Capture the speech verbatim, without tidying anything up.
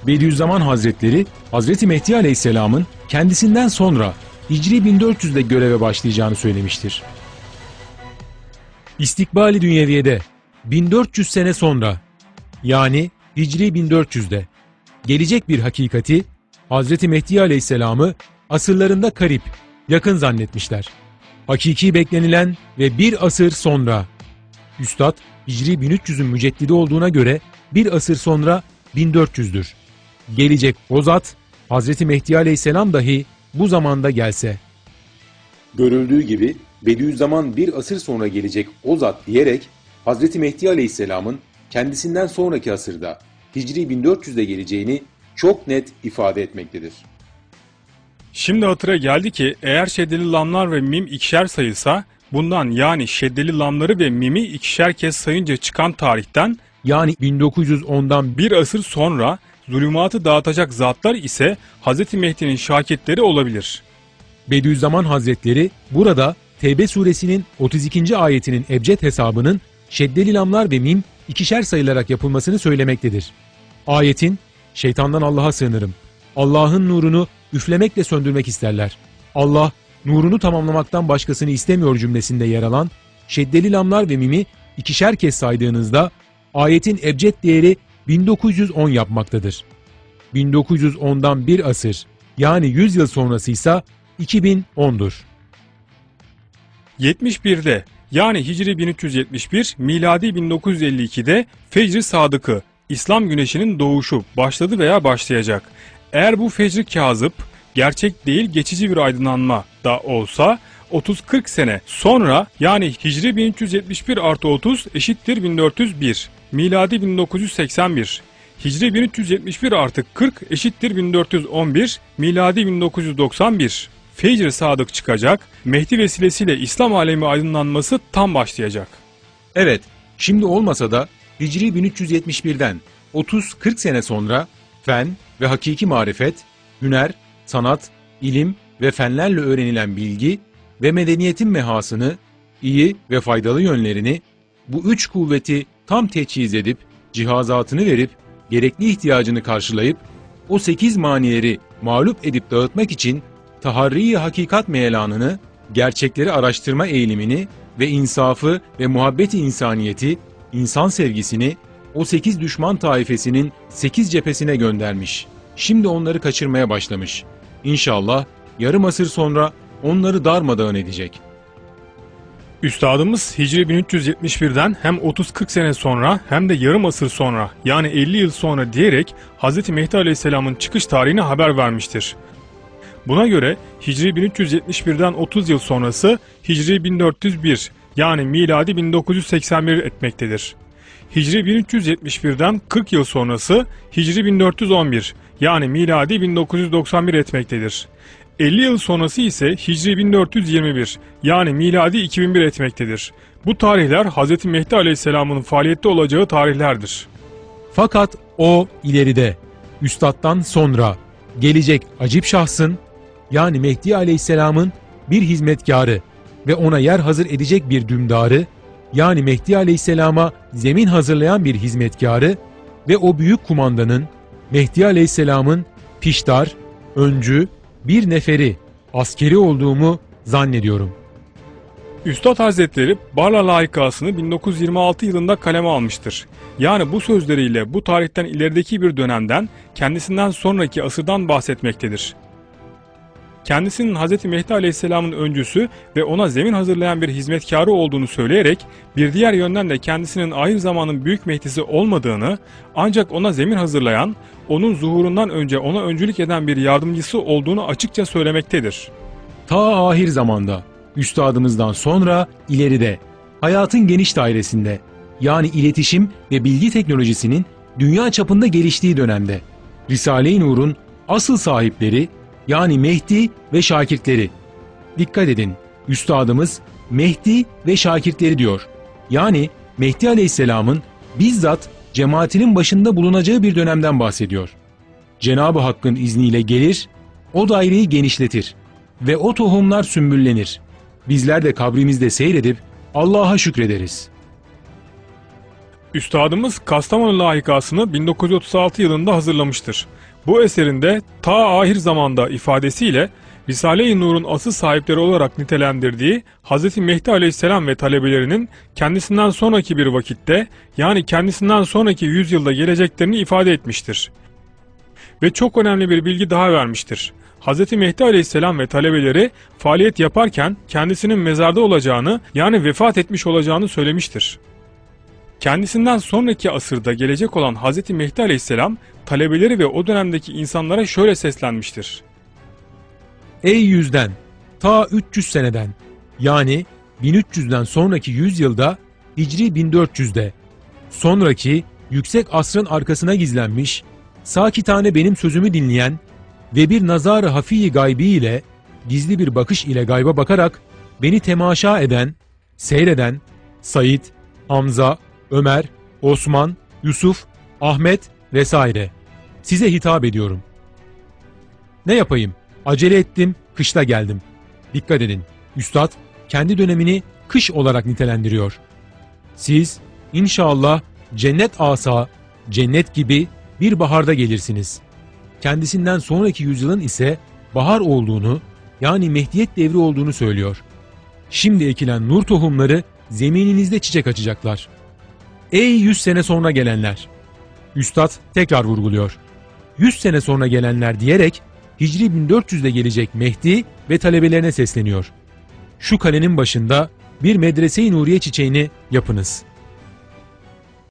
Bediüzzaman Hazretleri, Hazreti Mehdi Aleyhisselam'ın kendisinden sonra Hicri bin dört yüzde göreve başlayacağını söylemiştir. İstikbali Dünyeviye'de bin dört yüz sene sonra, yani Hicri bin dört yüzde gelecek bir hakikati, Hazreti Mehdi Aleyhisselam'ı asırlarında karip, yakın zannetmişler. Hakiki beklenilen ve bir asır sonra, Üstad Hicri bin üç yüzün müceddidi olduğuna göre bir asır sonra bin dört yüzdür. Gelecek o zat, Hazreti Mehdi Aleyhisselam dahi bu zamanda gelse. Görüldüğü gibi Bediüzzaman bir asır sonra gelecek o zat diyerek Hazreti Mehdi Aleyhisselam'ın kendisinden sonraki asırda Hicri bin dört yüzde geleceğini çok net ifade etmektedir. Şimdi hatıra geldi ki eğer şeddeli lamlar ve mim ikişer sayılsa, bundan yani şeddeli lamları ve mimi ikişer kez sayınca çıkan tarihten, yani bin dokuz yüz ondan bir asır sonra zulümatı dağıtacak zatlar ise Hz. Mehdi'nin şakirtleri olabilir. Bediüzzaman Hazretleri burada Tevbe suresinin otuz ikinci ayetinin ebced hesabının şeddeli lamlar ve mim ikişer sayılarak yapılmasını söylemektedir. Ayetin, şeytandan Allah'a sığınırım, Allah'ın nurunu üflemekle söndürmek isterler, Allah nurunu tamamlamaktan başkasını istemiyor cümlesinde yer alan şeddeli lamlar ve mimi ikişer kez saydığınızda ayetin ebced değeri bin dokuz yüz on yapmaktadır. bin dokuz yüz ondan bir asır, yani yüz yıl sonrasıysa iki bin on'dur. yetmiş birde yani Hicri bin üç yüz yetmiş bir, miladi bin dokuz yüz elli iki'de Fecr-i Sadık'ı, İslam güneşinin doğuşu başladı veya başlayacak. Eğer bu Fecr-i Kazıp, gerçek değil geçici bir aydınlanma da olsa, otuz kırk sene sonra yani Hicri bin üç yüz yetmiş bir artı otuz eşittir bin dört yüz bir, miladi bin dokuz yüz seksen bir. Hicri bin üç yüz yetmiş bir artı kırk eşittir bin dört yüz on bir, miladi bin dokuz yüz doksan bir. Fecr-i Sadık çıkacak, Mehdi vesilesiyle İslam alemi aydınlanması tam başlayacak. Evet, şimdi olmasa da Hicri bin üç yüz yetmiş bir'den otuz kırk sene sonra fen ve hakiki marifet, hüner, sanat, ilim ve fenlerle öğrenilen bilgi ve medeniyetin mehasını, iyi ve faydalı yönlerini, bu üç kuvveti tam teçhiz edip, cihazatını verip, gerekli ihtiyacını karşılayıp, o sekiz manileri mağlup edip dağıtmak için taharri-i hakikat meyelanını, gerçekleri araştırma eğilimini ve insafı ve muhabbeti insaniyeti, insan sevgisini o sekiz düşman taifesinin sekiz cephesine göndermiş. Şimdi onları kaçırmaya başlamış. İnşallah yarım asır sonra onları darmadağın edecek. Üstadımız Hicri bin üç yüz yetmiş bir'den hem otuz kırk sene sonra hem de yarım asır sonra yani elli yıl sonra diyerek Hz. Mehdi Aleyhisselam'ın çıkış tarihine haber vermiştir. Buna göre Hicri bin üç yüz yetmiş bir'den otuz yıl sonrası Hicri bin dört yüz bir yani miladi bin dokuz yüz seksen bir etmektedir. Hicri bin üç yüz yetmiş bir'den kırk yıl sonrası Hicri bin dört yüz on bir yani miladi bin dokuz yüz doksan bir etmektedir. elli yıl sonrası ise Hicri bin dört yüz yirmi bir yani miladi iki bin bir etmektedir. Bu tarihler Hz. Mehdi Aleyhisselam'ın faaliyette olacağı tarihlerdir. Fakat o ileride, Üstad'dan sonra gelecek acip şahsın, yani Mehdi Aleyhisselam'ın bir hizmetkarı ve ona yer hazır edecek bir dümdarı, yani Mehdi Aleyhisselam'a zemin hazırlayan bir hizmetkarı ve o büyük kumandanın, Mehdi Aleyhisselam'ın piştar, öncü, bir neferi, askeri olduğumu zannediyorum. Üstad Hazretleri Barla layıkasını bin dokuz yüz yirmi altı yılında kaleme almıştır. Yani bu sözleriyle bu tarihten ilerideki bir dönemden, kendisinden sonraki asırdan bahsetmektedir. Kendisinin Hz. Mehdi Aleyhisselam'ın öncüsü ve ona zemin hazırlayan bir hizmetkarı olduğunu söyleyerek, bir diğer yönden de kendisinin ahir zamanın büyük Mehdisi olmadığını, ancak ona zemin hazırlayan, onun zuhurundan önce ona öncülük eden bir yardımcısı olduğunu açıkça söylemektedir. Ta ahir zamanda, üstadımızdan sonra ileride, hayatın geniş dairesinde, yani iletişim ve bilgi teknolojisinin dünya çapında geliştiği dönemde, Risale-i Nur'un asıl sahipleri, yani Mehdi ve şakirtleri. Dikkat edin, üstadımız Mehdi ve şakirtleri diyor. Yani Mehdi Aleyhisselam'ın bizzat cemaatinin başında bulunacağı bir dönemden bahsediyor. Cenab-ı Hakk'ın izniyle gelir, o daireyi genişletir ve o tohumlar sümbüllenir. Bizler de kabrimizde seyredip Allah'a şükrederiz. Üstadımız Kastamonu layıkasını bin dokuz yüz otuz altı yılında hazırlamıştır. Bu eserinde ta ahir zamanda ifadesiyle Risale-i Nur'un asıl sahipleri olarak nitelendirdiği Hz. Mehdi Aleyhisselam ve talebelerinin kendisinden sonraki bir vakitte, yani kendisinden sonraki yüzyılda geleceklerini ifade etmiştir. Ve çok önemli bir bilgi daha vermiştir. Hz. Mehdi Aleyhisselam ve talebeleri faaliyet yaparken kendisinin mezarda olacağını, yani vefat etmiş olacağını söylemiştir. Kendisinden sonraki asırda gelecek olan Hz. Mehdi Aleyhisselam talebeleri ve o dönemdeki insanlara şöyle seslenmiştir. Ey yüzden, ta üç yüz seneden, yani bin üç yüzden sonraki yüzyılda, Hicri bin dört yüzde, sonraki yüksek asrın arkasına gizlenmiş, sakitane benim sözümü dinleyen ve bir nazar-ı hafi-i gaybi ile, gizli bir bakış ile gayba bakarak beni temaşa eden, seyreden Said, Hamza, Ömer, Osman, Yusuf, Ahmet vesaire. Size hitap ediyorum. Ne yapayım? Acele ettim, kışta geldim. Dikkat edin, Üstad kendi dönemini kış olarak nitelendiriyor. Siz inşallah cennet asa, cennet gibi bir baharda gelirsiniz. Kendisinden sonraki yüzyılın ise bahar olduğunu, yani Mehdiyet devri olduğunu söylüyor. Şimdi ekilen nur tohumları zemininizde çiçek açacaklar. Ey yüz sene sonra gelenler! Üstad tekrar vurguluyor. Yüz sene sonra gelenler diyerek Hicri bin dört yüzde gelecek Mehdi ve talebelerine sesleniyor. Şu kalenin başında bir medrese-i nuriye çiçeğini yapınız.